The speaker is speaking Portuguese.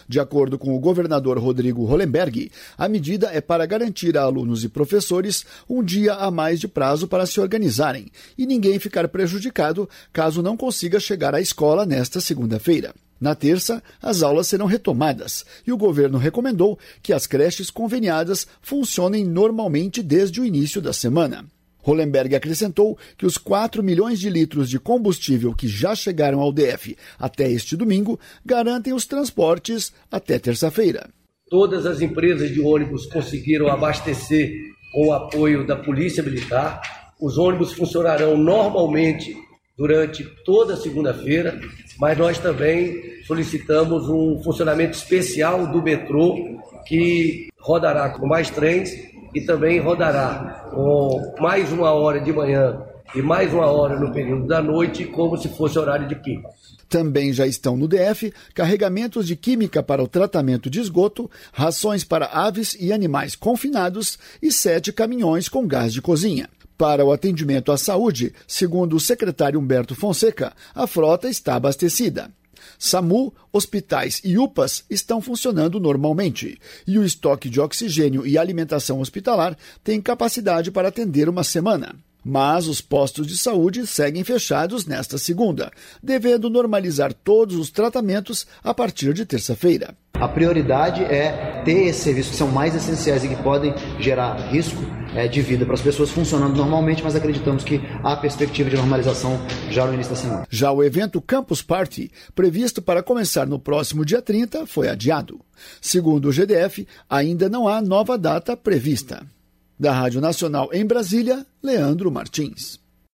De acordo com o governador Rodrigo Hollenberg, a medida é para garantir a alunos e professores um dia a mais de prazo para se organizarem e ninguém ficar prejudicado caso não consiga chegar à escola nesta segunda-feira. Na terça, as aulas serão retomadas e o governo recomendou que as creches conveniadas funcionem normalmente desde o início da semana. Hollenberg acrescentou que os 4 milhões de litros de combustível que já chegaram ao DF até este domingo garantem os transportes até terça-feira. Todas as empresas de ônibus conseguiram abastecer com o apoio da Polícia Militar. Os ônibus funcionarão normalmente durante toda a segunda-feira, mas nós também solicitamos um funcionamento especial do metrô que rodará com mais trens e também rodará com mais 1 hora de manhã e mais 1 hora no período da noite, como se fosse horário de pico. Também já estão no DF carregamentos de química para o tratamento de esgoto, rações para aves e animais confinados e 7 caminhões com gás de cozinha. Para o atendimento à saúde, segundo o secretário Humberto Fonseca, a frota está abastecida. SAMU, hospitais e UPAs estão funcionando normalmente e o estoque de oxigênio e alimentação hospitalar tem capacidade para atender uma semana. Mas os postos de saúde seguem fechados nesta segunda, devendo normalizar todos os tratamentos a partir de terça-feira. A prioridade é ter esses serviços que são mais essenciais e que podem gerar risco de vida para as pessoas funcionando normalmente, mas acreditamos que há perspectiva de normalização já no início da semana. Já o evento Campus Party, previsto para começar no próximo dia 30, foi adiado. Segundo o GDF, ainda não há nova data prevista. Da Rádio Nacional em Brasília, Leandro Martins.